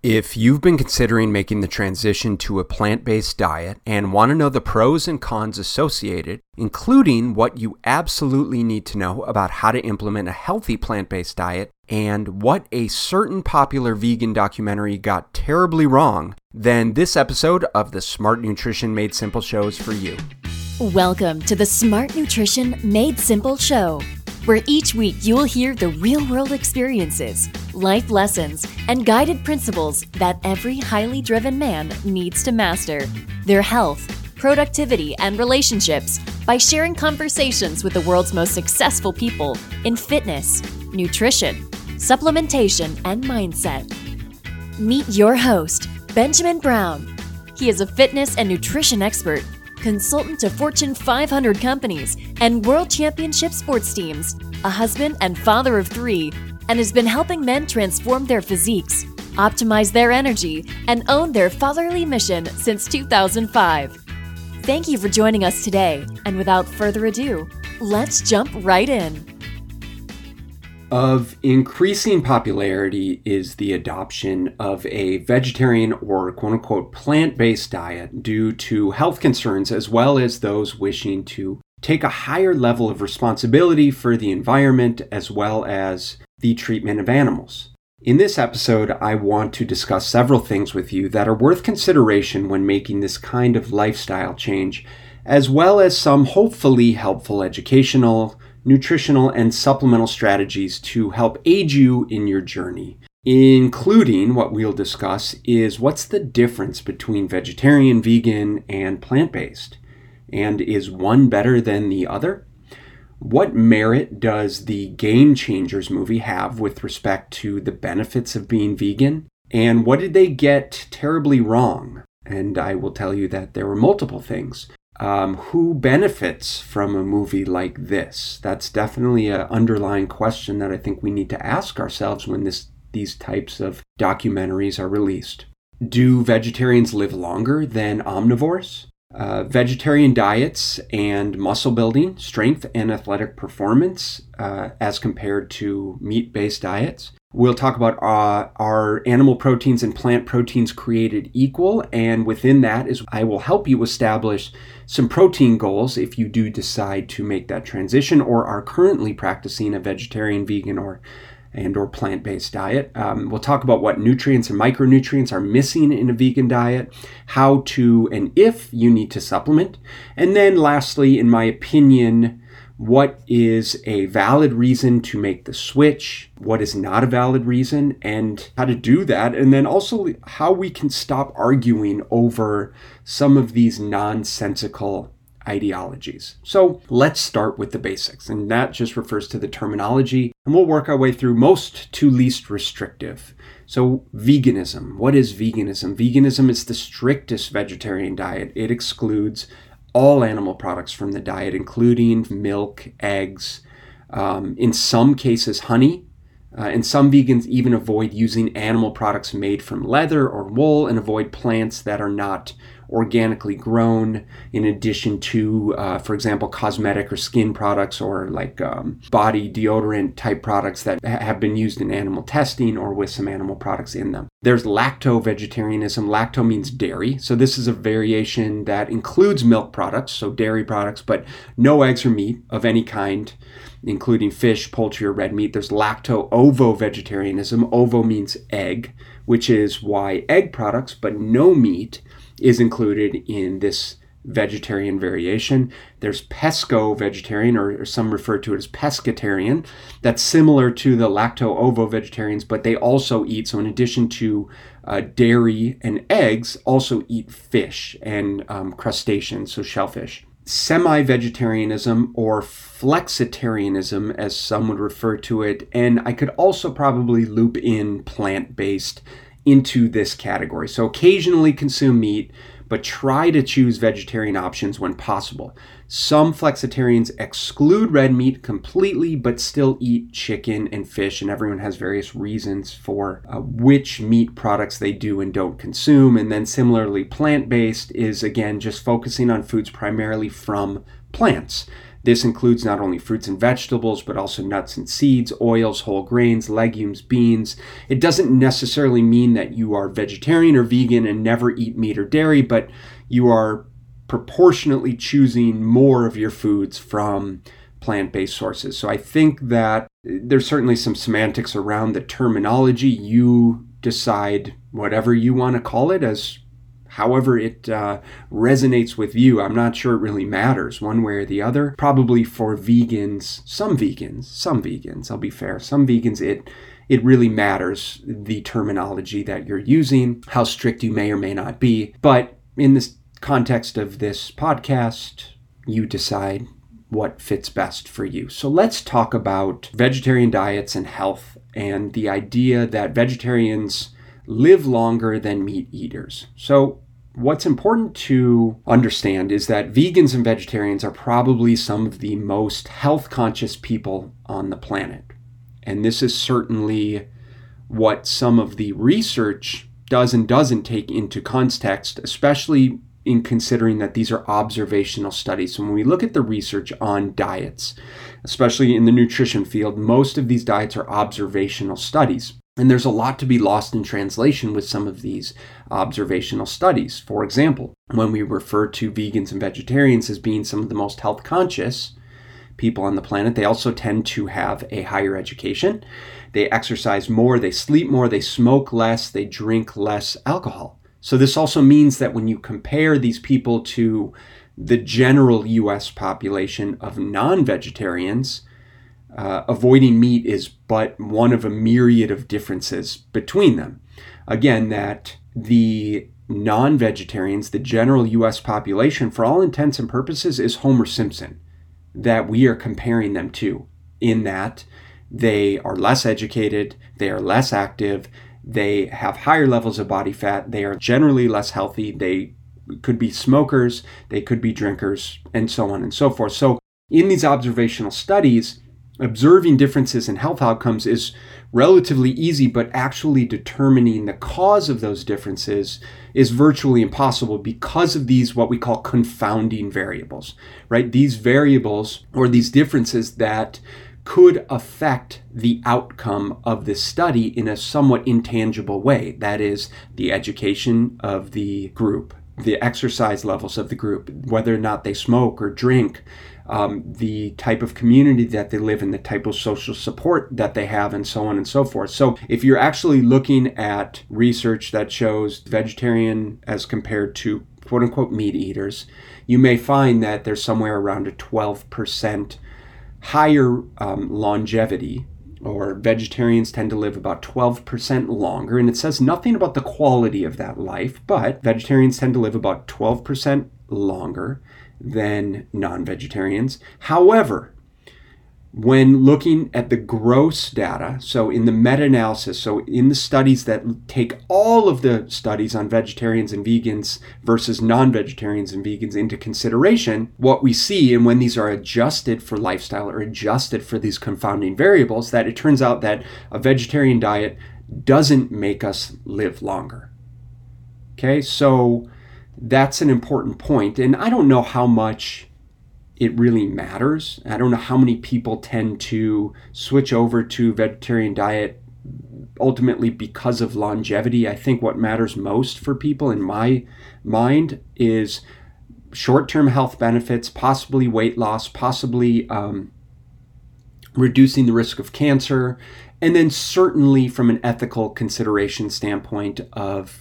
If you've been considering making the transition to a plant-based diet and want to know the pros and cons associated, including what you absolutely need to know about how to implement a healthy plant-based diet and what a certain popular vegan documentary got terribly wrong, then this episode of the Smart Nutrition Made Simple show is for you. Welcome to the Smart Nutrition Made Simple show, where each week you will hear the real-world experiences, life lessons, and guided principles that every highly driven man needs to master their health, productivity, and relationships by sharing conversations with the world's most successful people in fitness, nutrition, supplementation, and mindset. Meet your host, Benjamin Brown. He is a fitness and nutrition expert, consultant to Fortune 500 companies and World Championship sports teams, a husband and father of 3, and has been helping men transform their physiques, optimize their energy, and own their fatherly mission since 2005. Thank you for joining us today, and without further ado, let's jump right in. Of increasing popularity is the adoption of a vegetarian or quote-unquote plant-based diet due to health concerns as well as those wishing to take a higher level of responsibility for the environment as well as the treatment of animals. In this episode, I want to discuss several things with you that are worth consideration when making this kind of lifestyle change, as well as some hopefully helpful educational, nutritional, and supplemental strategies to help aid you in your journey. Including what we'll discuss is what's the difference between vegetarian, vegan, and plant-based? And is one better than the other? What merit does the Game Changers movie have with respect to the benefits of being vegan? And what did they get terribly wrong? And I will tell you that there were multiple things. Who benefits from a movie like this? That's definitely an underlying question that I think we need to ask ourselves when these types of documentaries are released. Do vegetarians live longer than omnivores? Vegetarian diets and muscle building, strength, and athletic performance as compared to meat-based diets. We'll talk about are animal proteins and plant proteins created equal, and within that is I will help you establish some protein goals if you do decide to make that transition or are currently practicing a vegetarian, vegan, or plant-based diet. We'll talk about what nutrients and micronutrients are missing in a vegan diet, how to and if you need to supplement, and then lastly, in my opinion, what is a valid reason to make the switch, what is not a valid reason, and how to do that, and then also how we can stop arguing over some of these nonsensical ideologies. So let's start with the basics, and that just refers to the terminology, and we'll work our way through most to least restrictive. So veganism. What is veganism? Veganism is the strictest vegetarian diet. It excludes all animal products from the diet, including milk, eggs, in some cases honey, and some vegans even avoid using animal products made from leather or wool and avoid plants that are not organically grown, in addition to, for example, cosmetic or skin products or like body deodorant type products that have been used in animal testing or with some animal products in them. There's lacto-vegetarianism. Lacto means dairy. So this is a variation that includes milk products, so dairy products, but no eggs or meat of any kind, including fish, poultry, or red meat. There's lacto-ovo-vegetarianism. Ovo means egg, which is why egg products, but no meat, is included in this vegetarian variation. There's pesco-vegetarian, or some refer to it as pescatarian. That's similar to the lacto-ovo-vegetarians, but they also eat, so in addition to dairy and eggs, also eat fish and crustaceans, so shellfish. Semi-vegetarianism, or flexitarianism as some would refer to it, and I could also probably loop in plant-based into this category. So occasionally consume meat, but try to choose vegetarian options when possible. Some flexitarians exclude red meat completely, but still eat chicken and fish, and everyone has various reasons for which meat products they do and don't consume. And then similarly, plant-based is, again, just focusing on foods primarily from plants. This includes not only fruits and vegetables, but also nuts and seeds, oils, whole grains, legumes, beans. It doesn't necessarily mean that you are vegetarian or vegan and never eat meat or dairy, but you are proportionately choosing more of your foods from plant-based sources. So I think that there's certainly some semantics around the terminology. You decide whatever you want to call it, as however it resonates with you. I'm not sure it really matters one way or the other. Probably for vegans, some vegans, I'll be fair, some vegans, it really matters the terminology that you're using, how strict you may or may not be. But in this context of this podcast, you decide what fits best for you. So let's talk about vegetarian diets and health, and the idea that vegetarians live longer than meat eaters. So what's important to understand is that vegans and vegetarians are probably some of the most health conscious people on the planet. And this is certainly what some of the research does and doesn't take into context, especially in considering that these are observational studies. So when we look at the research on diets, especially in the nutrition field, most of these diets are observational studies. And there's a lot to be lost in translation with some of these observational studies. For example, when we refer to vegans and vegetarians as being some of the most health conscious people on the planet, they also tend to have a higher education. They exercise more, they sleep more, they smoke less, they drink less alcohol. So this also means that when you compare these people to the general US population of non-vegetarians, avoiding meat is but one of a myriad of differences between them. Again, that the non-vegetarians, the general US population, for all intents and purposes, is Homer Simpson, that we are comparing them to, in that they are less educated, they are less active, they have higher levels of body fat, they are generally less healthy, they could be smokers, they could be drinkers, and so on and so forth. So in these observational studies, observing differences in health outcomes is relatively easy, but actually determining the cause of those differences is virtually impossible because of these what we call confounding variables, right? These variables or these differences that could affect the outcome of this study in a somewhat intangible way. That is, the education of the group, the exercise levels of the group, whether or not they smoke or drink, the type of community that they live in, the type of social support that they have, and so on and so forth. So if you're actually looking at research that shows vegetarian as compared to quote unquote meat eaters, you may find that there's somewhere around a 12% higher longevity, or vegetarians tend to live about 12% longer. And it says nothing about the quality of that life, but vegetarians tend to live about 12% longer than non-vegetarians. However, when looking at the gross data, so in the meta-analysis, so in the studies that take all of the studies on vegetarians and vegans versus non-vegetarians and vegans into consideration, what we see, and when these are adjusted for lifestyle or adjusted for these confounding variables, that it turns out that a vegetarian diet doesn't make us live longer. Okay, so that's an important point. And I don't know how much it really matters. I don't know how many people tend to switch over to vegetarian diet ultimately because of longevity. I think what matters most for people in my mind is short-term health benefits, possibly weight loss, possibly reducing the risk of cancer, and then certainly from an ethical consideration standpoint of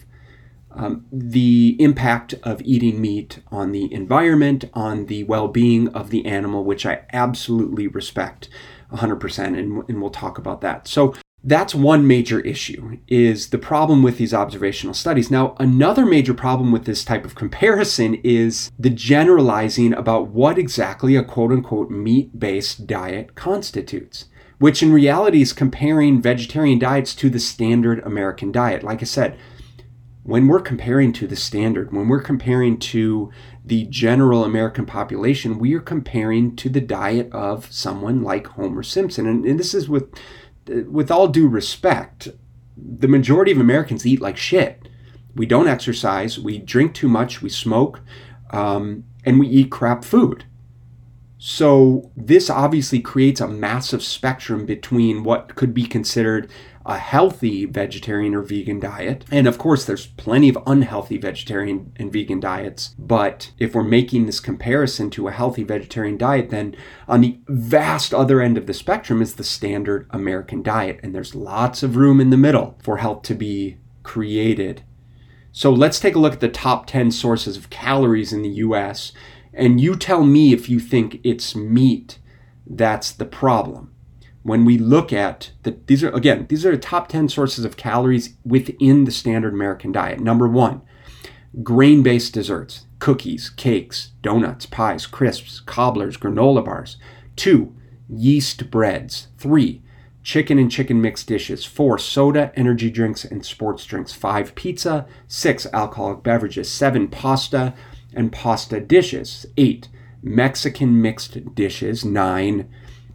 the impact of eating meat on the environment, on the well-being of the animal, which I absolutely respect 100%, and we'll talk about that. So that's one major issue, is the problem with these observational studies. Now, another major problem with this type of comparison is the generalizing about what exactly a quote-unquote meat-based diet constitutes, which in reality is comparing vegetarian diets to the standard American diet. Like I said, when we're comparing to the standard, when we're comparing to the general American population, we are comparing to the diet of someone like Homer Simpson. And this is with all due respect, the majority of Americans eat like shit. We don't exercise, we drink too much, we smoke, and we eat crap food. So this obviously creates a massive spectrum between what could be considered a healthy vegetarian or vegan diet. And of course, there's plenty of unhealthy vegetarian and vegan diets. But if we're making this comparison to a healthy vegetarian diet, then on the vast other end of the spectrum is the standard American diet. And there's lots of room in the middle for health to be created. So let's take a look at the top 10 sources of calories in the US. And you tell me if you think it's meat that's the problem. When we look at these are the top 10 sources of calories within the standard American diet. Number 1, grain-based desserts, cookies, cakes, donuts, pies, crisps, cobblers, granola bars. 2, yeast breads. 3, chicken and chicken mixed dishes. 4, soda, energy drinks, and sports drinks. 5, pizza. 6, alcoholic beverages. 7, pasta and pasta dishes. 8, Mexican mixed dishes. 9,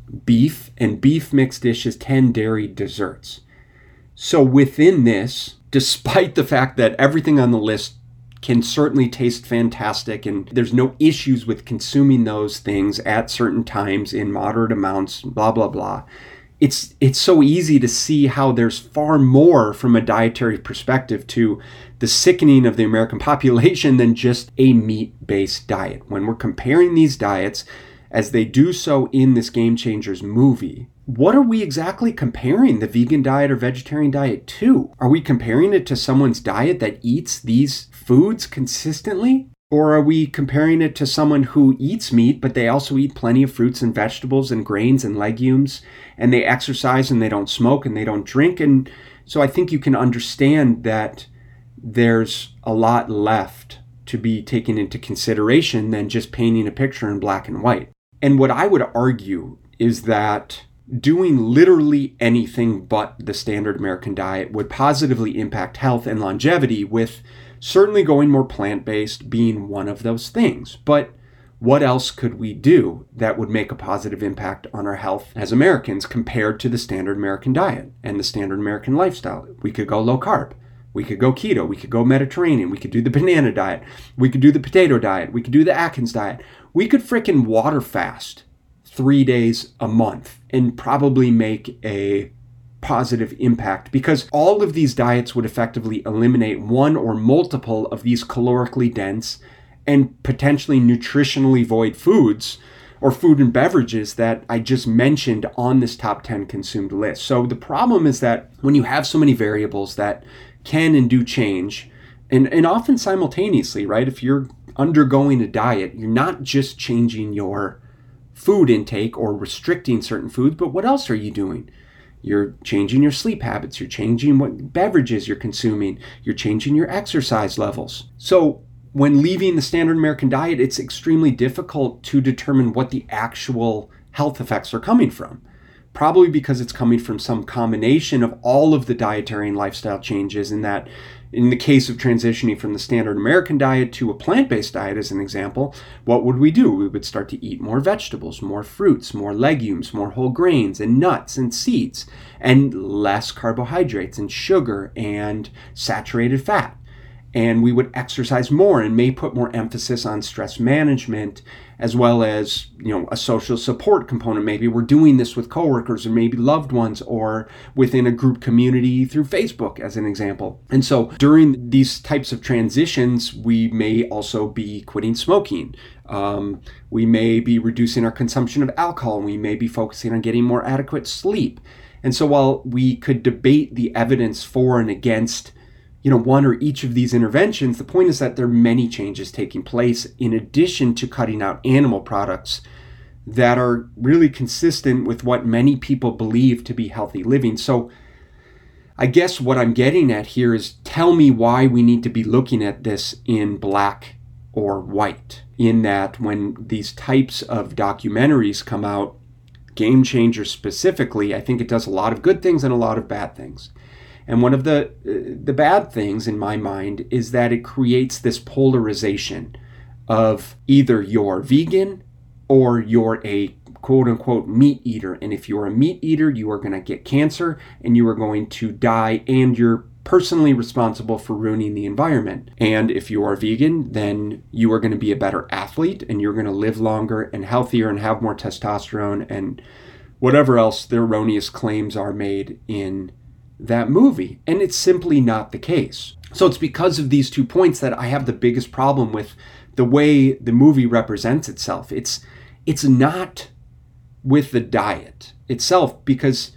beef and beef mixed dishes. 10, dairy desserts. So within this, despite the fact that everything on the list can certainly taste fantastic and there's no issues with consuming those things at certain times in moderate amounts, blah, blah, blah, it's so easy to see how there's far more from a dietary perspective to the sickening of the American population than just a meat-based diet. When we're comparing these diets, as they do so in this Game Changers movie, what are we exactly comparing the vegan diet or vegetarian diet to? Are we comparing it to someone's diet that eats these foods consistently? Or are we comparing it to someone who eats meat, but they also eat plenty of fruits and vegetables and grains and legumes, and they exercise and they don't smoke and they don't drink? And so I think you can understand that there's a lot left to be taken into consideration than just painting a picture in black and white. And what I would argue is that doing literally anything but the standard American diet would positively impact health and longevity, with certainly going more plant-based being one of those things. But what else could we do that would make a positive impact on our health as Americans compared to the standard American diet and the standard American lifestyle? We could go low carb. We could go keto. We could go Mediterranean. We could do the banana diet. We could do the potato diet. We could do the Atkins diet. We could frickin' water fast 3 days a month and probably make a positive impact, because all of these diets would effectively eliminate one or multiple of these calorically dense and potentially nutritionally void foods or food and beverages that I just mentioned on this top 10 consumed list. So the problem is that when you have so many variables that can and do change, and often simultaneously, right? If you're undergoing a diet, you're not just changing your food intake or restricting certain foods, but what else are you doing? You're changing your sleep habits, you're changing what beverages you're consuming, you're changing your exercise levels. So when leaving the standard American diet, it's extremely difficult to determine what the actual health effects are coming from. Probably because it's coming from some combination of all of the dietary and lifestyle changes, in that in the case of transitioning from the standard American diet to a plant-based diet, as an example, what would we do? We would start to eat more vegetables, more fruits, more legumes, more whole grains and nuts and seeds, and less carbohydrates and sugar and saturated fat. And we would exercise more and may put more emphasis on stress management, as well as, a social support component. Maybe we're doing this with coworkers or maybe loved ones or within a group community through Facebook, as an example. And so during these types of transitions, we may also be quitting smoking. We may be reducing our consumption of alcohol. We may be focusing on getting more adequate sleep. And so while we could debate the evidence for and against one or each of these interventions, the point is that there are many changes taking place in addition to cutting out animal products that are really consistent with what many people believe to be healthy living. So I guess what I'm getting at here is, tell me why we need to be looking at this in black or white, in that when these types of documentaries come out, Game Changers specifically, I think it does a lot of good things and a lot of bad things. And one of the bad things in my mind is that it creates this polarization of either you're vegan or you're a quote unquote meat eater. And if you're a meat eater, you are going to get cancer and you are going to die, and you're personally responsible for ruining the environment. And if you are vegan, then you are going to be a better athlete and you're going to live longer and healthier and have more testosterone and whatever else the erroneous claims are made in that movie. And it's simply not the case. So it's because of these 2 points that I have the biggest problem with the way the movie represents itself. It's not with the diet itself, because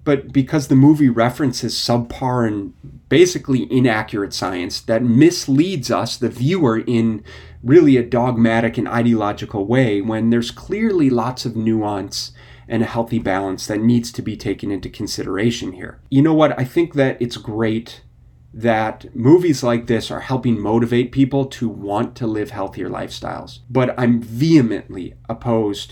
the movie references subpar and basically inaccurate science that misleads us, the viewer, in really a dogmatic and ideological way, when there's clearly lots of nuance and a healthy balance that needs to be taken into consideration here. You know what? I think that it's great that movies like this are helping motivate people to want to live healthier lifestyles. But I'm vehemently opposed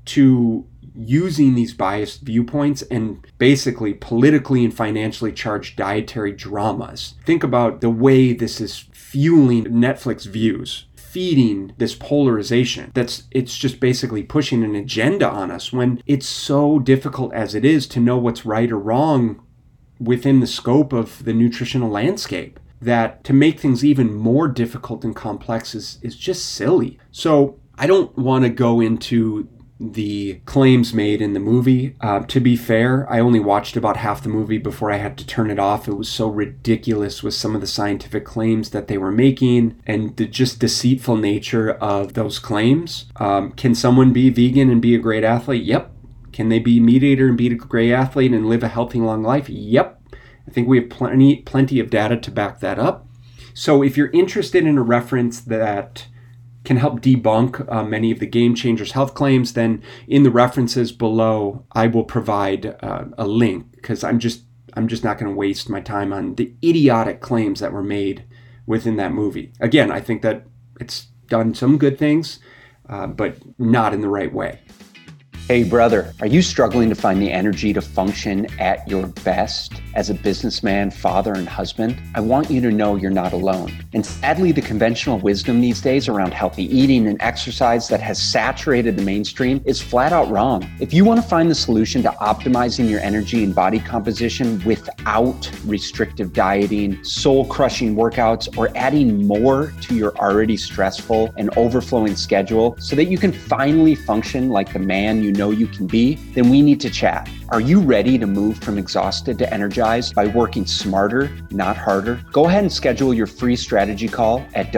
to using these biased viewpoints and basically politically and financially charged dietary dramas. Think about the way this is fueling Netflix views, feeding this polarization. It's just basically pushing an agenda on us when it's so difficult as it is to know what's right or wrong within the scope of the nutritional landscape. That to make things even more difficult and complex is just silly. So I don't want to go into the claims made in the movie. To be fair, I only watched about half the movie before I had to turn it off. It was so ridiculous with some of the scientific claims that they were making and the just deceitful nature of those claims. Can someone be vegan and be a great athlete? Yep. Can they be meat eater and be a great athlete and live a healthy, long life? Yep. I think we have plenty of data to back that up. So if you're interested in a reference that can help debunk many of the Game Changers health claims, then in the references below, I will provide a link, because I'm just not going to waste my time on the idiotic claims that were made within that movie. Again, I think that it's done some good things, but not in the right way. Hey brother, are you struggling to find the energy to function at your best as a businessman, father, and husband? I want you to know you're not alone. And sadly, the conventional wisdom these days around healthy eating and exercise that has saturated the mainstream is flat out wrong. If you want to find the solution to optimizing your energy and body composition without restrictive dieting, soul-crushing workouts, or adding more to your already stressful and overflowing schedule so that you can finally function like the man you know you can be, then we need to chat. Are you ready to move from exhausted to energized by working smarter, not harder? Go ahead and schedule your free strategy call at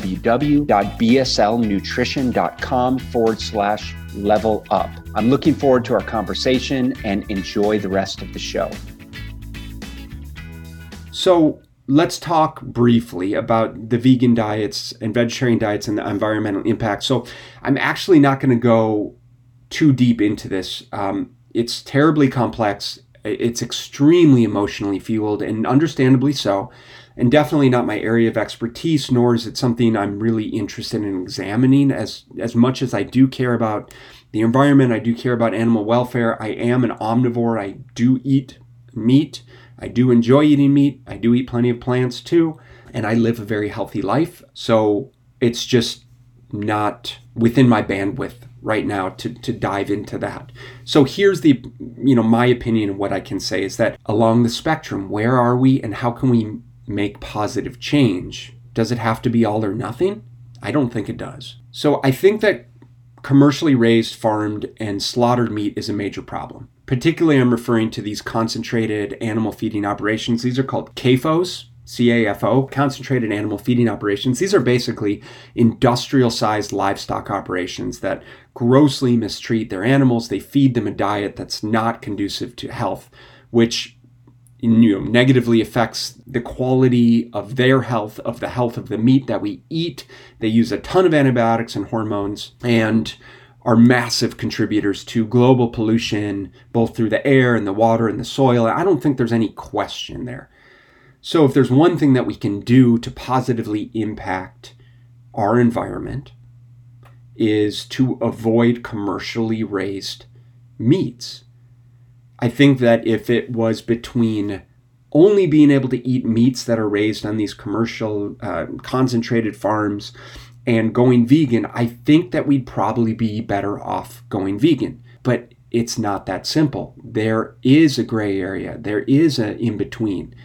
www.bslnutrition.com/level up. I'm looking forward to our conversation and enjoy the rest of the show. So let's talk briefly about the vegan diets and vegetarian diets and the environmental impact. So I'm actually not going to go too deep into this. It's terribly complex. It's extremely emotionally fueled, and understandably so, and definitely not my area of expertise, nor is it something I'm really interested in examining. As much as I do care about the environment, I do care about animal welfare. I am an omnivore. I do eat meat. I do enjoy eating meat. I do eat plenty of plants too, and I live a very healthy life. So it's just not within my bandwidth right now to dive into that. So here's my opinion of what I can say is that along the spectrum, where are we and how can we make positive change? Does it have to be all or nothing? I don't think it does. So I think that commercially raised, farmed, and slaughtered meat is a major problem. Particularly, I'm referring to these concentrated animal feeding operations. These are called CAFOs. CAFO, concentrated animal feeding operations. These are basically industrial-sized livestock operations that grossly mistreat their animals. They feed them a diet that's not conducive to health, which negatively affects the quality of their health, of the health of the meat that we eat. They use a ton of antibiotics and hormones and are massive contributors to global pollution, both through the air and the water and the soil. I don't think there's any question there. So if there's one thing that we can do to positively impact our environment is to avoid commercially raised meats. I think that if it was between only being able to eat meats that are raised on these commercial concentrated farms and going vegan, I think that we'd probably be better off going vegan. But it's not that simple. There is a gray area. There is an in-between.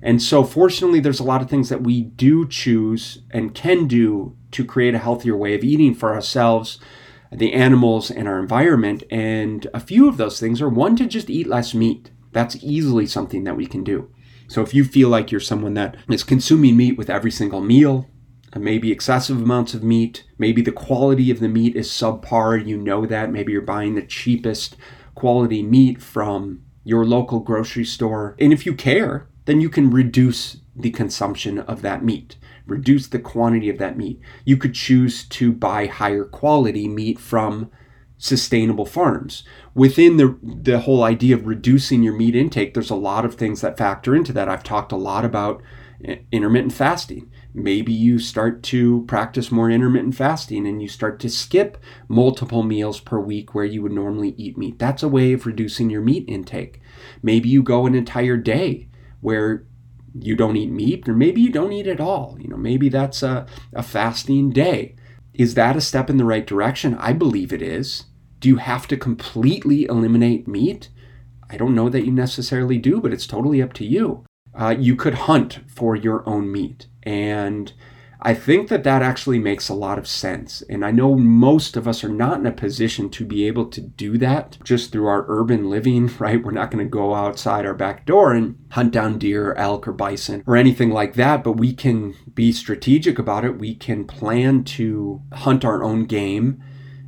And so fortunately, there's a lot of things that we do choose and can do to create a healthier way of eating for ourselves, the animals, and our environment. And a few of those things are, one, to just eat less meat. That's easily something that we can do. So if you feel like you're someone that is consuming meat with every single meal, maybe excessive amounts of meat, maybe the quality of the meat is subpar, you know that, maybe you're buying the cheapest quality meat from your local grocery store. And if you care, then you can reduce the consumption of that meat, reduce the quantity of that meat. You could choose to buy higher quality meat from sustainable farms. Within the whole idea of reducing your meat intake, there's a lot of things that factor into that. I've talked a lot about intermittent fasting. Maybe you start to practice more intermittent fasting and you start to skip multiple meals per week where you would normally eat meat. That's a way of reducing your meat intake. Maybe you go an entire day where you don't eat meat, or maybe you don't eat at all. Maybe that's a fasting day. Is that a step in the right direction? I believe it is. Do you have to completely eliminate meat? I don't know that you necessarily do, but it's totally up to you. You could hunt for your own meat. And I think that actually makes a lot of sense. And I know most of us are not in a position to be able to do that just through our urban living, right? We're not going to go outside our back door and hunt down deer or elk or bison or anything like that, but we can be strategic about it. We can plan to hunt our own game.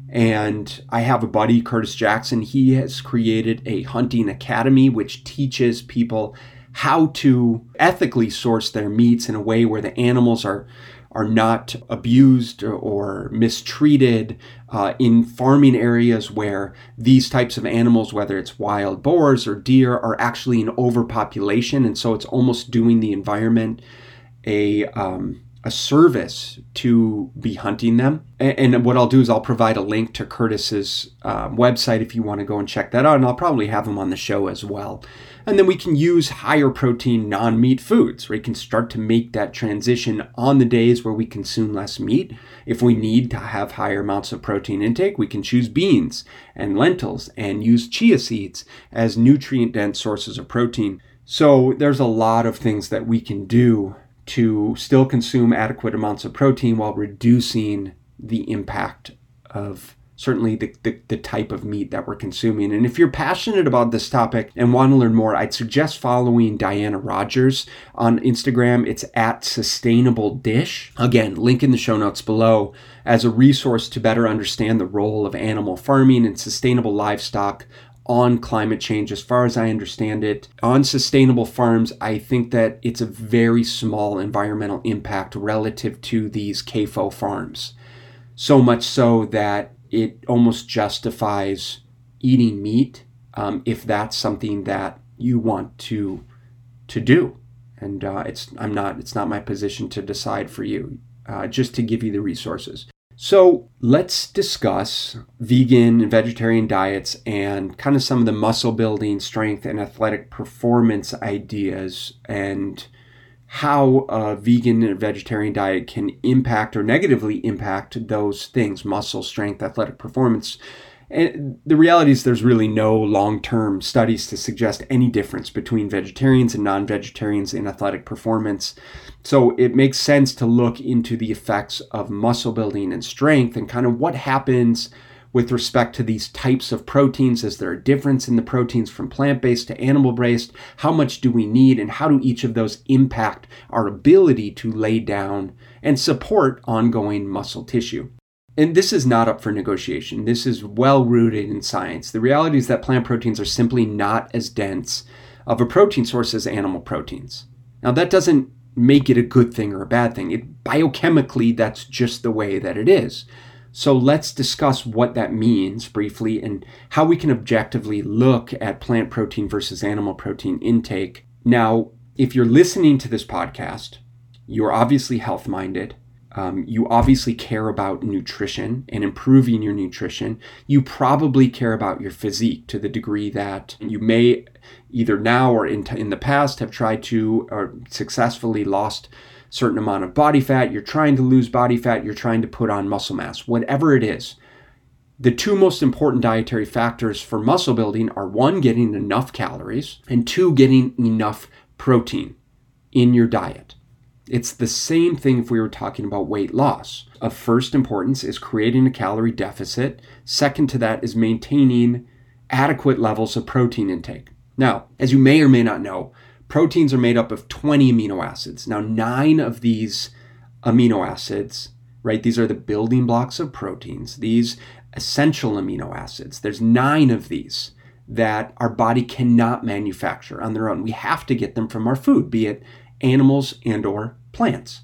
And I have a buddy, Curtis Jackson. He has created a hunting academy which teaches people how to ethically source their meats in a way where the animals are not abused or mistreated in farming areas where these types of animals, whether it's wild boars or deer, are actually in overpopulation. And so it's almost doing the environment a service to be hunting them. And what I'll do is I'll provide a link to Curtis's website if you want to go and check that out. And I'll probably have him on the show as well. And then we can use higher protein non-meat foods, where we can start to make that transition on the days where we consume less meat. If we need to have higher amounts of protein intake, we can choose beans and lentils and use chia seeds as nutrient-dense sources of protein. So there's a lot of things that we can do to still consume adequate amounts of protein while reducing the impact of certainly the type of meat that we're consuming. And if you're passionate about this topic and want to learn more, I'd suggest following Diana Rogers on Instagram. It's @SustainableDish. Again, link in the show notes below as a resource to better understand the role of animal farming and sustainable livestock on climate change. As far as I understand it, on sustainable farms, I think that it's a very small environmental impact relative to these CAFO farms. So much so that it almost justifies eating meat if that's something that you want to do. And it's not my position to decide for you, just to give you the resources. So let's discuss vegan and vegetarian diets and kind of some of the muscle building, strength, and athletic performance ideas, and how a vegan and vegetarian diet can impact or negatively impact those things: muscle, strength, athletic performance. And the reality is there's really no long-term studies to suggest any difference between vegetarians and non-vegetarians in athletic performance. So it makes sense to look into the effects of muscle building and strength and kind of what happens with respect to these types of proteins. Is there a difference in the proteins from plant-based to animal-based? How much do we need, and how do each of those impact our ability to lay down and support ongoing muscle tissue? And this is not up for negotiation. This is well rooted in science. The reality is that plant proteins are simply not as dense of a protein source as animal proteins. Now, that doesn't make it a good thing or a bad thing. Biochemically, that's just the way that it is. So let's discuss what that means briefly and how we can objectively look at plant protein versus animal protein intake. Now, if you're listening to this podcast, you're obviously health-minded. You obviously care about nutrition and improving your nutrition. You probably care about your physique to the degree that you may either now or in the past have tried to or successfully lost certain amount of body fat. You're trying to lose body fat. You're trying to put on muscle mass, whatever it is. The two most important dietary factors for muscle building are, one, getting enough calories, and two, getting enough protein in your diet. It's the same thing if we were talking about weight loss. Of first importance is creating a calorie deficit. Second to that is maintaining adequate levels of protein intake. Now, as you may or may not know, proteins are made up of 20 amino acids. Now, 9 of these amino acids, right, these are the building blocks of proteins, these essential amino acids. There's 9 of these that our body cannot manufacture on their own. We have to get them from our food, be it animals and or plants.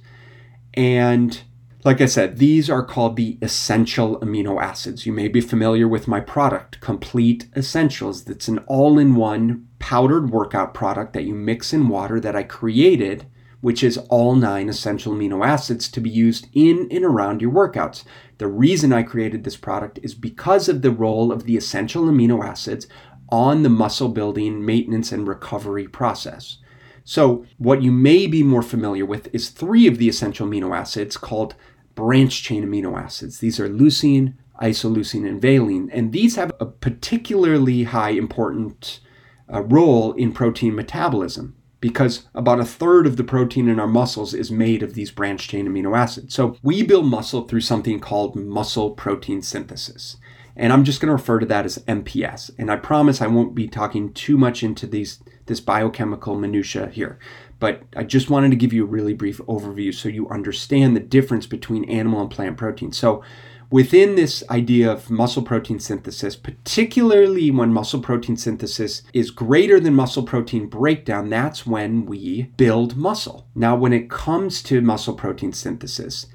And like I said, these are called the essential amino acids. You may be familiar with my product, Complete Essentials. That's an all-in-one powdered workout product that you mix in water that I created, which is all 9 essential amino acids to be used in and around your workouts. The reason I created this product is because of the role of the essential amino acids on the muscle building, maintenance, and recovery process. So what you may be more familiar with is 3 of the essential amino acids called branch chain amino acids. These are leucine, isoleucine, and valine. And these have a particularly high important role in protein metabolism because about 1/3 of the protein in our muscles is made of these branch chain amino acids. So we build muscle through something called muscle protein synthesis. And I'm just going to refer to that as MPS. And I promise I won't be talking too much into this biochemical minutia here. But I just wanted to give you a really brief overview so you understand the difference between animal and plant protein. So within this idea of muscle protein synthesis, particularly when muscle protein synthesis is greater than muscle protein breakdown, that's when we build muscle. Now, when it comes to muscle protein synthesis,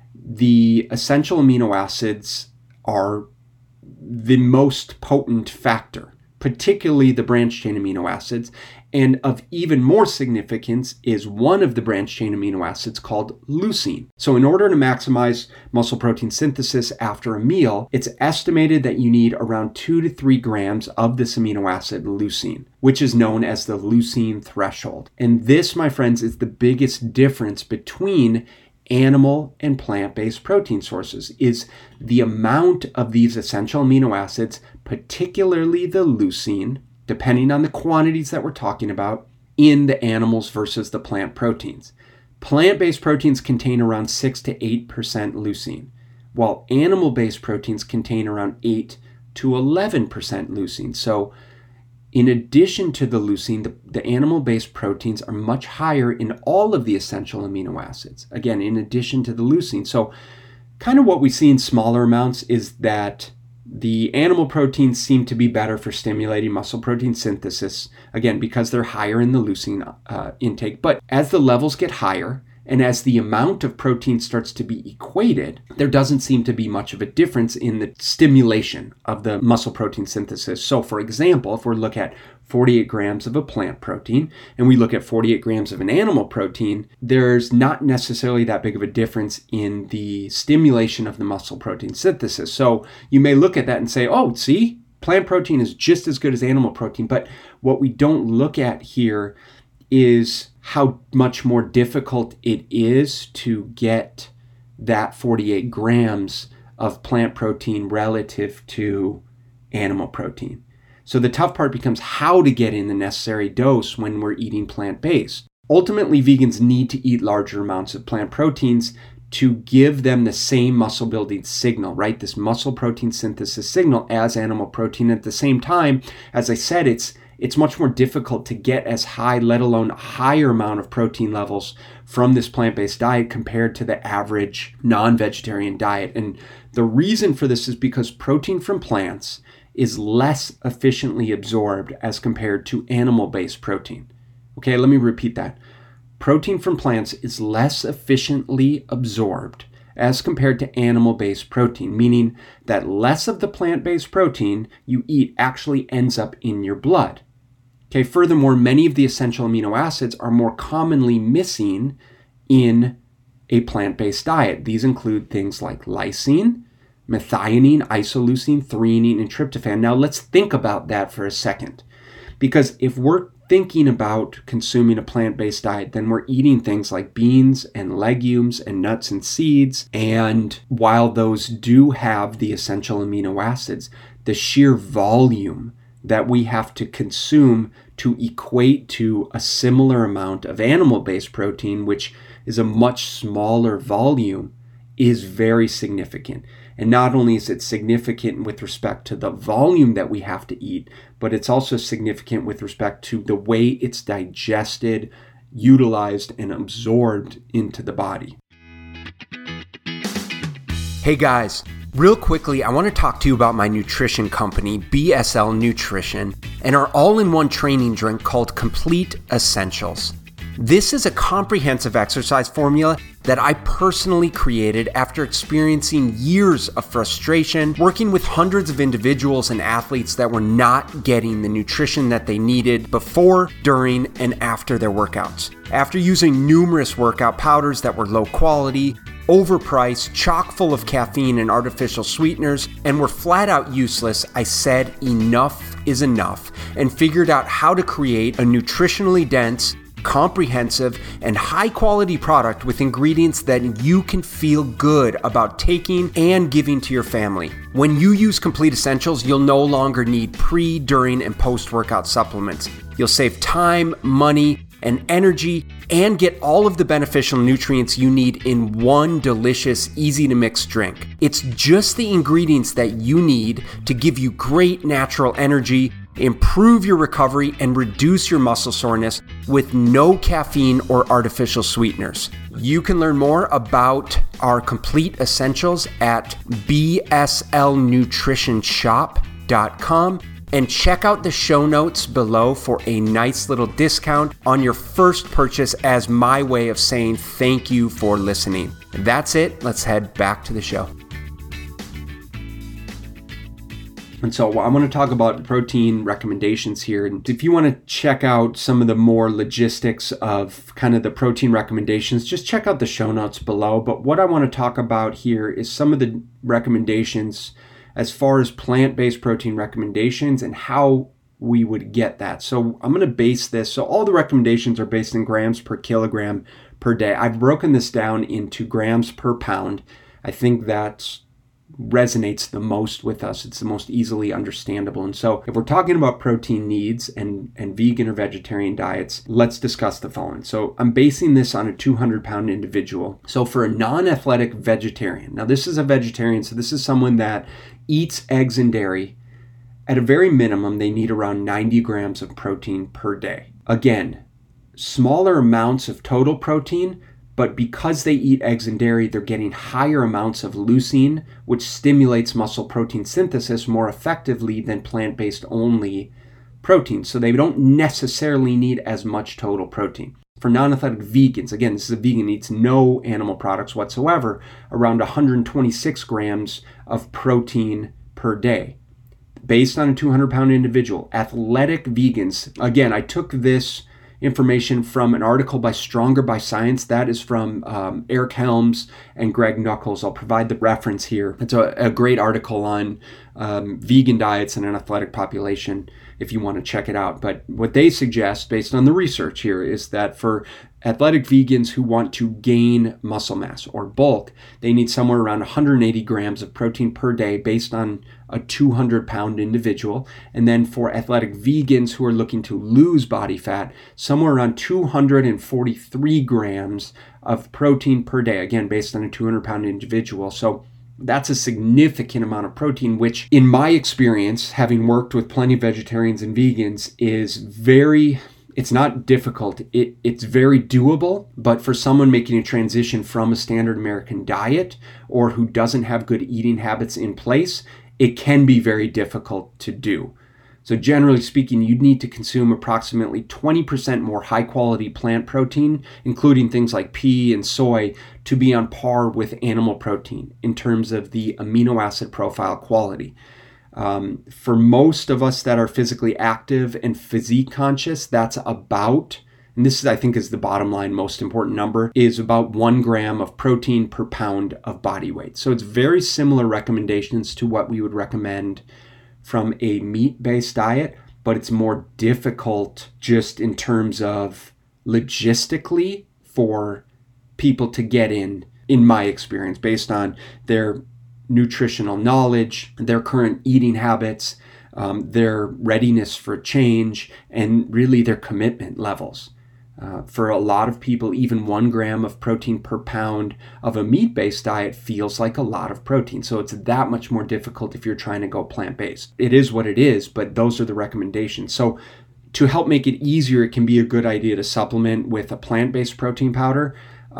the essential amino acids are the most potent factor, particularly the branch chain amino acids. And of even more significance is one of the branch chain amino acids called leucine. So in order to maximize muscle protein synthesis after a meal, it's estimated that you need around 2 to 3 grams of this amino acid leucine, which is known as the leucine threshold. And this, my friends, is the biggest difference between animal and plant-based protein sources, is the amount of these essential amino acids, particularly the leucine, depending on the quantities that we're talking about, in the animals versus the plant proteins. Plant-based proteins contain around 6 to 8% leucine, while animal-based proteins contain around 8 to 11% leucine. So in addition to the leucine, the animal-based proteins are much higher in all of the essential amino acids. Again, in addition to the leucine. So kind of what we see in smaller amounts is that the animal proteins seem to be better for stimulating muscle protein synthesis, again, because they're higher in the leucine intake. But as the levels get higher, and as the amount of protein starts to be equated, there doesn't seem to be much of a difference in the stimulation of the muscle protein synthesis. So for example, if we look at 48 grams of a plant protein and we look at 48 grams of an animal protein, there's not necessarily that big of a difference in the stimulation of the muscle protein synthesis. So you may look at that and say, oh, see, plant protein is just as good as animal protein. But what we don't look at here is how much more difficult it is to get that 48 grams of plant protein relative to animal protein. So the tough part becomes how to get in the necessary dose when we're eating plant-based. Ultimately, vegans need to eat larger amounts of plant proteins to give them the same muscle building signal, right? This muscle protein synthesis signal as animal protein. At the same time, as I said, it's much more difficult to get as high, let alone a higher amount of protein levels from this plant-based diet compared to the average non-vegetarian diet. And the reason for this is because protein from plants is less efficiently absorbed as compared to animal-based protein. Okay, let me repeat that. Protein from plants is less efficiently absorbed as compared to animal-based protein, meaning that less of the plant-based protein you eat actually ends up in your blood. Okay, furthermore, many of the essential amino acids are more commonly missing in a plant-based diet. These include things like lysine, methionine, isoleucine, threonine, and tryptophan. Now let's think about that for a second. Because if we're thinking about consuming a plant-based diet, then we're eating things like beans and legumes and nuts and seeds. And while those do have the essential amino acids, the sheer volume that we have to consume to equate to a similar amount of animal-based protein, which is a much smaller volume, is very significant. And not only is it significant with respect to the volume that we have to eat, but it's also significant with respect to the way it's digested, utilized, and absorbed into the body. Hey guys, real quickly, I want to talk to you about my nutrition company, BSL Nutrition, and our all-in-one training drink called Complete Essentials. This is a comprehensive exercise formula that I personally created after experiencing years of frustration working with hundreds of individuals and athletes that were not getting the nutrition that they needed before, during, and after their workouts. After using numerous workout powders that were low quality, overpriced, chock full of caffeine and artificial sweeteners, and were flat out useless, I said enough is enough and figured out how to create a nutritionally dense, comprehensive, and high-quality product with ingredients that you can feel good about taking and giving to your family. When you use Complete Essentials, you'll no longer need pre, during, and post-workout supplements. You'll save time, money, and energy, and get all of the beneficial nutrients you need in one delicious, easy-to-mix drink. It's just the ingredients that you need to give you great natural energy, improve your recovery, and reduce your muscle soreness with no caffeine or artificial sweeteners. You can learn more about our Complete Essentials at bslnutritionshop.com and check out the show notes below for a nice little discount on your first purchase as my way of saying thank you for listening. That's it. Let's head back to the show. And so I want to talk about protein recommendations here. And if you want to check out some of the more logistics of kind of the protein recommendations, just check out the show notes below. But what I want to talk about here is some of the recommendations as far as plant-based protein recommendations and how we would get that. So I'm going to base this. So all the recommendations are based in grams per kilogram per day. I've broken this down into grams per pound. I think that resonates the most with us. It's the most easily understandable. And so if we're talking about protein needs and vegan or vegetarian diets, let's discuss the following. So I'm basing this on a 200-pound individual. So for a non-athletic vegetarian, now this is a vegetarian, so this is someone that eats eggs and dairy. At a very minimum, they need around 90 grams of protein per day. Again, smaller amounts of total protein, but because they eat eggs and dairy, they're getting higher amounts of leucine, which stimulates muscle protein synthesis more effectively than plant-based only protein. So they don't necessarily need as much total protein. For non-athletic vegans, again, this is a vegan, eats no animal products whatsoever, around 126 grams of protein per day, based on a 200-pound individual. Athletic vegans, again, I took this information from an article by Stronger by Science. That is from Eric Helms and Greg Nuckols. I'll provide the reference here. It's a great article on vegan diets in an athletic population if you want to check it out. But what they suggest, based on the research here, is that for athletic vegans who want to gain muscle mass or bulk, they need somewhere around 180 grams of protein per day based on a 200-pound individual. And then for athletic vegans who are looking to lose body fat, somewhere around 243 grams of protein per day, again, based on a 200-pound individual. So that's a significant amount of protein, which in my experience, having worked with plenty of vegetarians and vegans, is it's not difficult. It's very doable, but for someone making a transition from a standard American diet or who doesn't have good eating habits in place, it can be very difficult to do. So generally speaking, you'd need to consume approximately 20% more high-quality plant protein, including things like pea and soy, to be on par with animal protein in terms of the amino acid profile quality. For most of us that are physically active and physique conscious, that's about, and this is, I think, is the bottom line, most important number, is about 1 gram of protein per pound of body weight. So it's very similar recommendations to what we would recommend from a meat-based diet, but it's more difficult just in terms of logistically for people to get in my experience, based on their nutritional knowledge, their current eating habits, their readiness for change, and really their commitment levels. For a lot of people, even 1 gram of protein per pound of a meat-based diet feels like a lot of protein. So it's that much more difficult if you're trying to go plant-based. It is what it is, but those are the recommendations. So to help make it easier, it can be a good idea to supplement with a plant-based protein powder.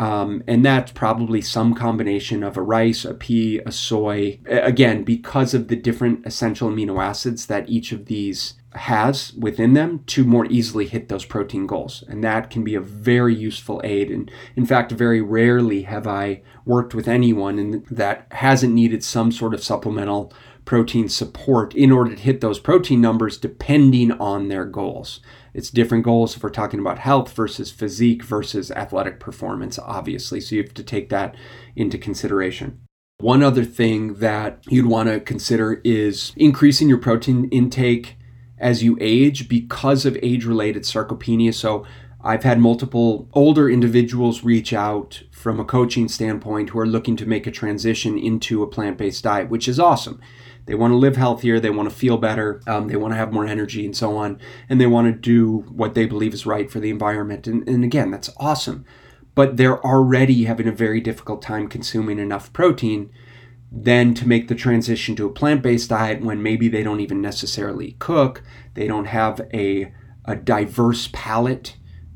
And that's probably some combination of a rice, a pea, a soy. Again, because of the different essential amino acids that each of these has within them to more easily hit those protein goals. And that can be a very useful aid. And in fact, very rarely have I worked with anyone that hasn't needed some sort of supplemental protein support in order to hit those protein numbers depending on their goals. It's different goals if we're talking about health versus physique versus athletic performance, obviously. So you have to take that into consideration. One other thing that you'd want to consider is increasing your protein intake as you age because of age-related sarcopenia. So I've had multiple older individuals reach out from a coaching standpoint who are looking to make a transition into a plant-based diet, which is awesome. They want to live healthier, they want to feel better, they want to have more energy and so on, and they want to do what they believe is right for the environment. And again, that's awesome. But they're already having a very difficult time consuming enough protein then to make the transition to a plant-based diet when maybe they don't even necessarily cook, they don't have a diverse palate.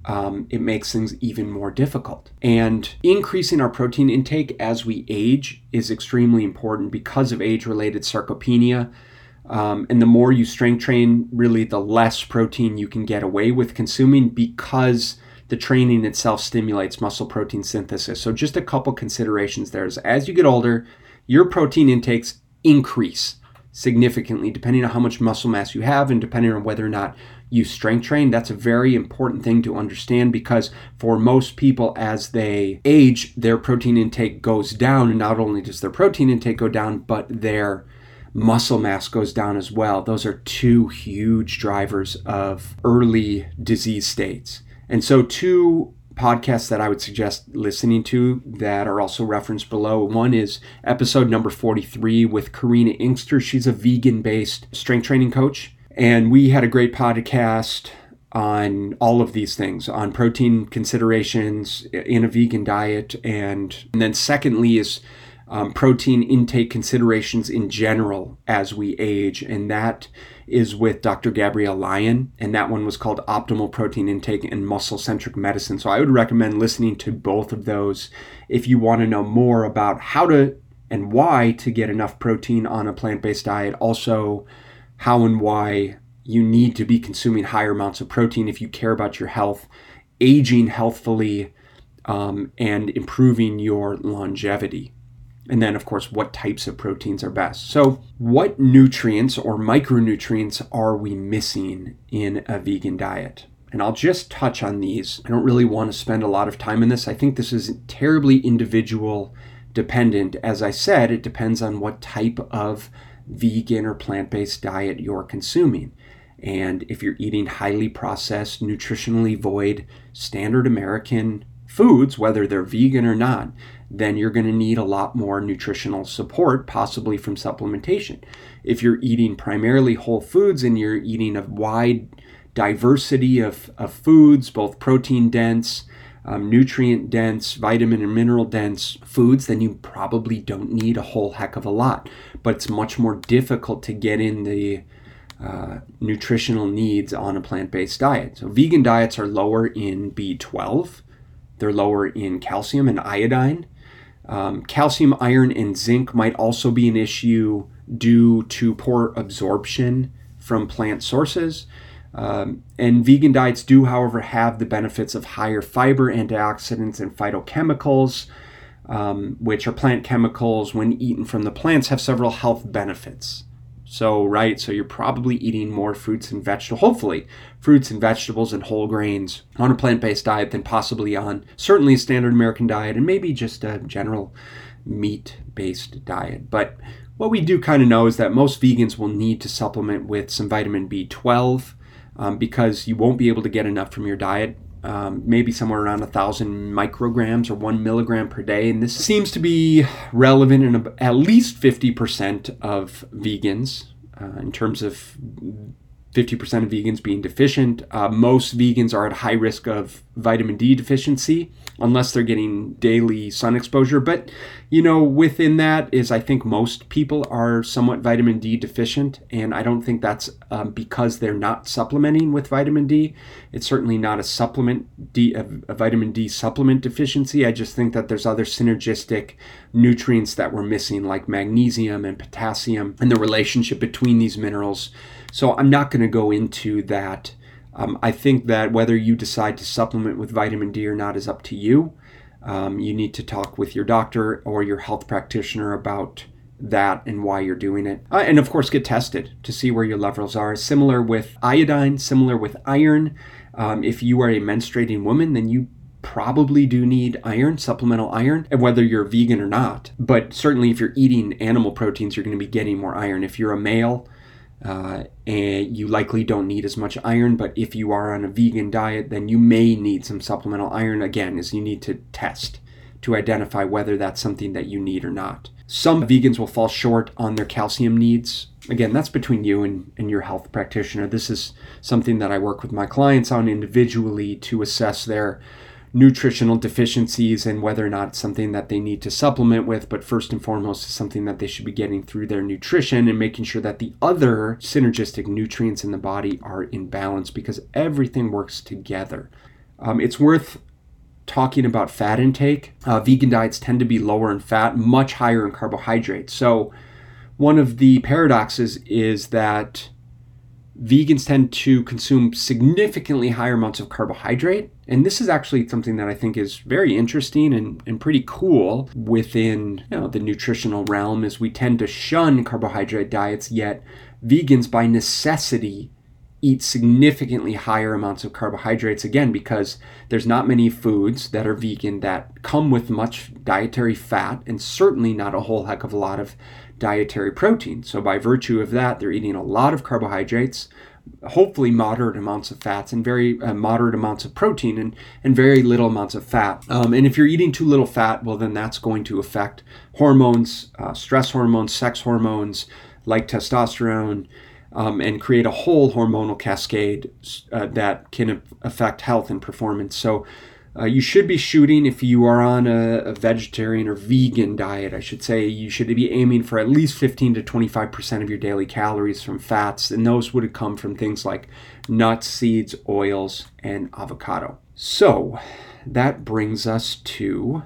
It makes things even more difficult. And increasing our protein intake as we age is extremely important because of age-related sarcopenia. And the more you strength train, really the less protein you can get away with consuming because the training itself stimulates muscle protein synthesis. So just a couple considerations there is as you get older, your protein intakes increase significantly depending on how much muscle mass you have and depending on whether or not you strength train. That's a very important thing to understand because for most people as they age, their protein intake goes down, and not only does their protein intake go down, but their muscle mass goes down as well. Those are two huge drivers of early disease states. And so two podcasts that I would suggest listening to that are also referenced below. One is episode number 43 with Karina Inkster. She's a vegan-based strength training coach. And we had a great podcast on all of these things, on protein considerations in a vegan diet. And then secondly is protein intake considerations in general as we age. And that is with Dr. Gabrielle Lyon, and that one was called Optimal Protein Intake and Muscle-Centric Medicine. So I would recommend listening to both of those if you want to know more about how to and why to get enough protein on a plant-based diet. Also, how and why you need to be consuming higher amounts of protein if you care about your health, aging healthfully, and improving your longevity. And then, of course, what types of proteins are best. So what nutrients or micronutrients are we missing in a vegan diet? And I'll just touch on these. I don't really want to spend a lot of time on this. I think this is terribly individual dependent. As I said, it depends on what type of vegan or plant-based diet you're consuming. And if you're eating highly processed, nutritionally void, standard American foods, whether they're vegan or not, then you're going to need a lot more nutritional support, possibly from supplementation. If you're eating primarily whole foods and you're eating a wide diversity of foods, both protein dense, nutrient dense, vitamin and mineral dense foods, then you probably don't need a whole heck of a lot. But it's much more difficult to get in the nutritional needs on a plant-based diet. So vegan diets are lower in B12. They're lower in calcium and iodine. Calcium, iron, and zinc might also be an issue due to poor absorption from plant sources. And vegan diets do, however, have the benefits of higher fiber, antioxidants, and phytochemicals, which are plant chemicals when eaten from the plants, have several health benefits. So you're probably eating more fruits and vegetables, hopefully fruits and vegetables and whole grains on a plant-based diet than possibly on certainly a standard American diet and maybe just a general meat-based diet. But what we do kind of know is that most vegans will need to supplement with some vitamin B12 because you won't be able to get enough from your diet. Maybe somewhere around 1,000 micrograms or 1 milligram per day. And this seems to be relevant in at least 50% of vegans. in terms of 50% of vegans being deficient. Most vegans are at high risk of vitamin D deficiency unless they're getting daily sun exposure. But, within that is I think most people are somewhat vitamin D deficient. And I don't think that's because they're not supplementing with vitamin D. It's certainly not a vitamin D supplement deficiency. I just think that there's other synergistic nutrients that we're missing, like magnesium and potassium, and the relationship between these minerals. So I'm not going to go into that. I think that whether you decide to supplement with vitamin D or not is up to you. You need to talk with your doctor or your health practitioner about that and why you're doing it. And of course, get tested to see where your levels are. Similar with iodine, similar with iron. If you are a menstruating woman, then you probably do need iron, supplemental iron, and whether you're vegan or not. But certainly if you're eating animal proteins, you're going to be getting more iron. If you're a male, and you likely don't need as much iron, but if you are on a vegan diet, then you may need some supplemental iron. Again, is you need to test to identify whether that's something that you need or not. Some vegans will fall short on their calcium needs. Again, that's between you and your health practitioner. This is something that I work with my clients on individually to assess their nutritional deficiencies and whether or not it's something that they need to supplement with, but first and foremost is something that they should be getting through their nutrition and making sure that the other synergistic nutrients in the body are in balance, because everything works together. It's worth talking about fat intake. Vegan diets tend to be lower in fat, much higher in carbohydrates. So one of the paradoxes is that vegans tend to consume significantly higher amounts of carbohydrate. And this is actually something that I think is very interesting and pretty cool within the nutritional realm, is we tend to shun carbohydrate diets, yet vegans by necessity eat significantly higher amounts of carbohydrates, again, because there's not many foods that are vegan that come with much dietary fat, and certainly not a whole heck of a lot of dietary protein. So by virtue of that, they're eating a lot of carbohydrates, hopefully moderate amounts of fats, and very moderate amounts of protein, and very little amounts of fat. And if you're eating too little fat, well, then that's going to affect hormones, stress hormones, sex hormones like testosterone, and create a whole hormonal cascade that can affect health and performance. So you should be shooting, if you are on a vegetarian or vegan diet, I should say, you should be aiming for at least 15 to 25% of your daily calories from fats, and those would come from things like nuts, seeds, oils, and avocado. So that brings us to,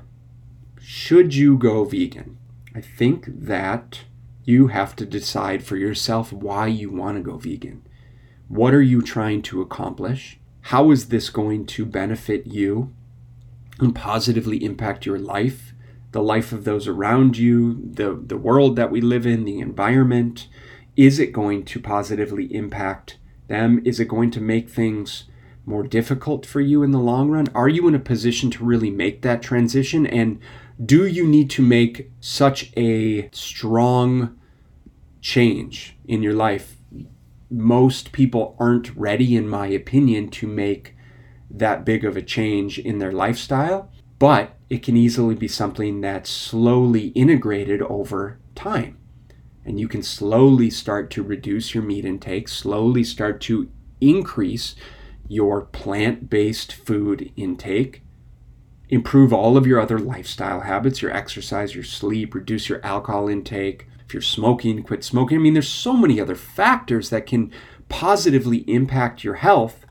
should you go vegan? I think that you have to decide for yourself why you want to go vegan. What are you trying to accomplish? How is this going to benefit you and positively impact your life, the life of those around you, the world that we live in, the environment? Is it going to positively impact them? Is it going to make things more difficult for you in the long run? Are you in a position to really make that transition? And do you need to make such a strong change in your life? Most people aren't ready, in my opinion, to make that big of a change in their lifestyle, but it can easily be something that's slowly integrated over time. And you can slowly start to reduce your meat intake, slowly start to increase your plant-based food intake, improve all of your other lifestyle habits, your exercise, your sleep, reduce your alcohol intake. If you're smoking, quit smoking. I mean, there's so many other factors that can positively impact your health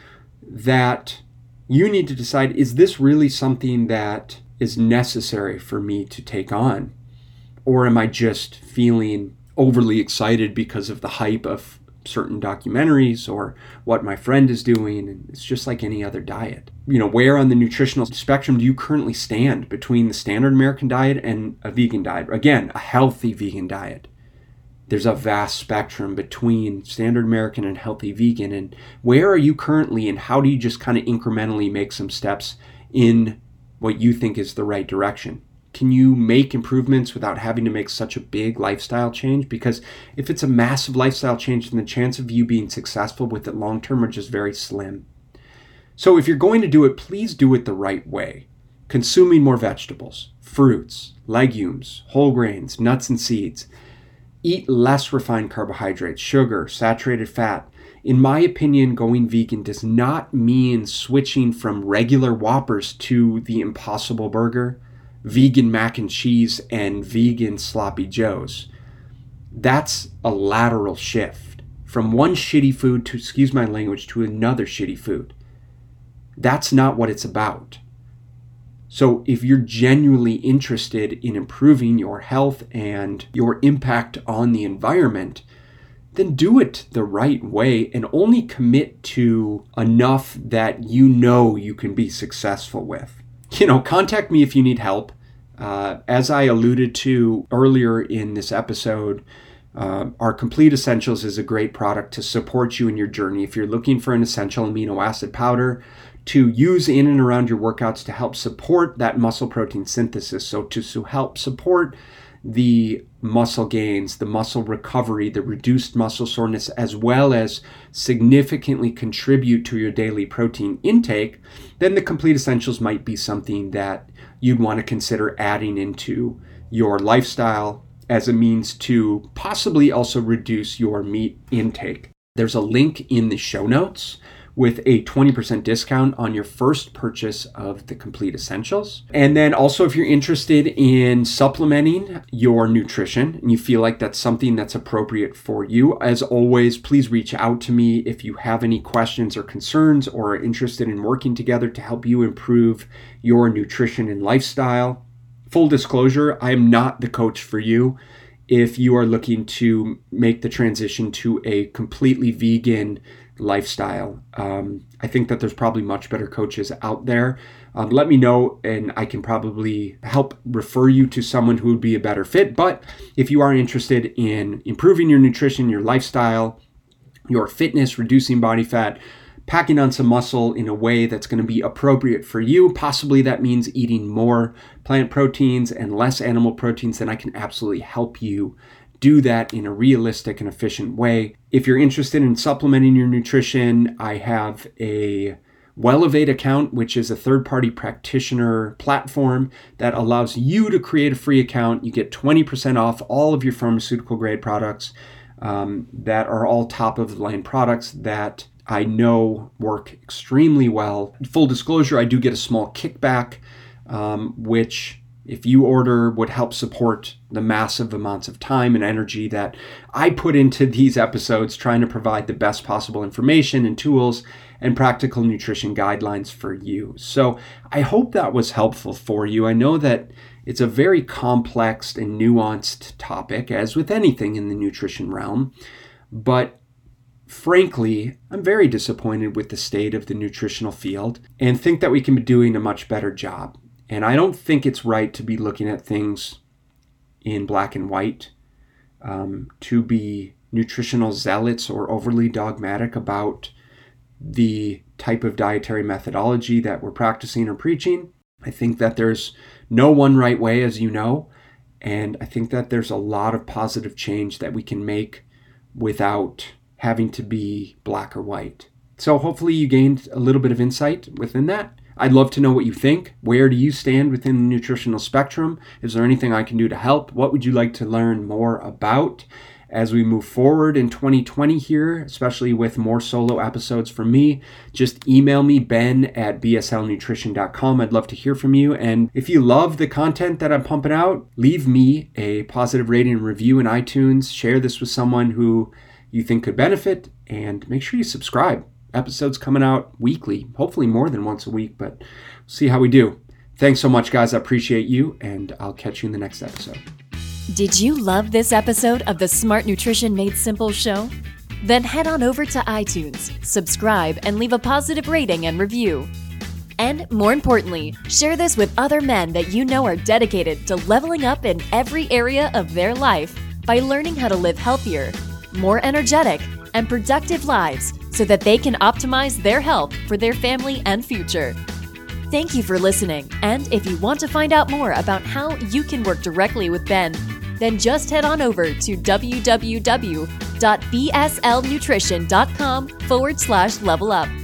that you need to decide, is this really something that is necessary for me to take on? Or am I just feeling overly excited because of the hype of certain documentaries or what my friend is doing? And it's just like any other diet. Where on the nutritional spectrum do you currently stand between the standard American diet and a vegan diet? Again, a healthy vegan diet. There's a vast spectrum between standard American and healthy vegan. And where are you currently, and how do you just kind of incrementally make some steps in what you think is the right direction? Can you make improvements without having to make such a big lifestyle change? Because if it's a massive lifestyle change, then the chance of you being successful with it long term are just very slim. So if you're going to do it, please do it the right way. Consuming more vegetables, fruits, legumes, whole grains, nuts and seeds. Eat less refined carbohydrates, sugar, saturated fat. In my opinion, going vegan does not mean switching from regular Whoppers to the Impossible Burger, vegan mac and cheese, and vegan sloppy joes. That's a lateral shift from one shitty food to, excuse my language, to another shitty food. That's not what it's about. So if you're genuinely interested in improving your health and your impact on the environment, then do it the right way and only commit to enough that you know you can be successful with. Contact me if you need help. As I alluded to earlier in this episode, our Complete Essentials is a great product to support you in your journey. If you're looking for an essential amino acid powder to use in and around your workouts to help support that muscle protein synthesis, so to help support the muscle gains, the muscle recovery, the reduced muscle soreness, as well as significantly contribute to your daily protein intake, then the Complete Essentials might be something that you'd want to consider adding into your lifestyle as a means to possibly also reduce your meat intake. There's a link in the show notes with a 20% discount on your first purchase of the Complete Essentials. And then also, if you're interested in supplementing your nutrition and you feel like that's something that's appropriate for you, as always, please reach out to me if you have any questions or concerns or are interested in working together to help you improve your nutrition and lifestyle. Full disclosure, I am not the coach for you if you are looking to make the transition to a completely vegan lifestyle. I think that there's probably much better coaches out there. Let me know and I can probably help refer you to someone who would be a better fit. But if you are interested in improving your nutrition, your lifestyle, your fitness, reducing body fat, packing on some muscle in a way that's going to be appropriate for you, possibly that means eating more plant proteins and less animal proteins, then I can absolutely help you do that in a realistic and efficient way. If you're interested in supplementing your nutrition, I have a Wellevate account, which is a third-party practitioner platform that allows you to create a free account. You get 20% off all of your pharmaceutical-grade products that are all top-of-the-line products that I know work extremely well. Full disclosure, I do get a small kickback, which if you order would help support the massive amounts of time and energy that I put into these episodes trying to provide the best possible information and tools and practical nutrition guidelines for you. So I hope that was helpful for you. I know that it's a very complex and nuanced topic, as with anything in the nutrition realm, but frankly, I'm very disappointed with the state of the nutritional field and think that we can be doing a much better job. And I don't think it's right to be looking at things in black and white, to be nutritional zealots or overly dogmatic about the type of dietary methodology that we're practicing or preaching. I think that there's no one right way, as you know, and I think that there's a lot of positive change that we can make without having to be black or white. So hopefully you gained a little bit of insight within that. I'd love to know what you think. Where do you stand within the nutritional spectrum? Is there anything I can do to help? What would you like to learn more about as we move forward in 2020 here, especially with more solo episodes from me? Just email me, ben@bslnutrition.com. I'd love to hear from you. And if you love the content that I'm pumping out, leave me a positive rating and review in iTunes. Share this with someone who you think could benefit, and make sure you subscribe. Episodes coming out weekly, hopefully more than once a week, but we'll see how we do. Thanks so much, guys. I appreciate you, and I'll catch you in the next episode. Did you love this episode of the Smart Nutrition Made Simple show? Then head on over to iTunes, subscribe, and leave a positive rating and review. And more importantly, share this with other men that you know are dedicated to leveling up in every area of their life by learning how to live healthier, more energetic, and productive lives so that they can optimize their health for their family and future. Thank you for listening, and if you want to find out more about how you can work directly with Ben, then just head on over to www.bslnutrition.com/level up.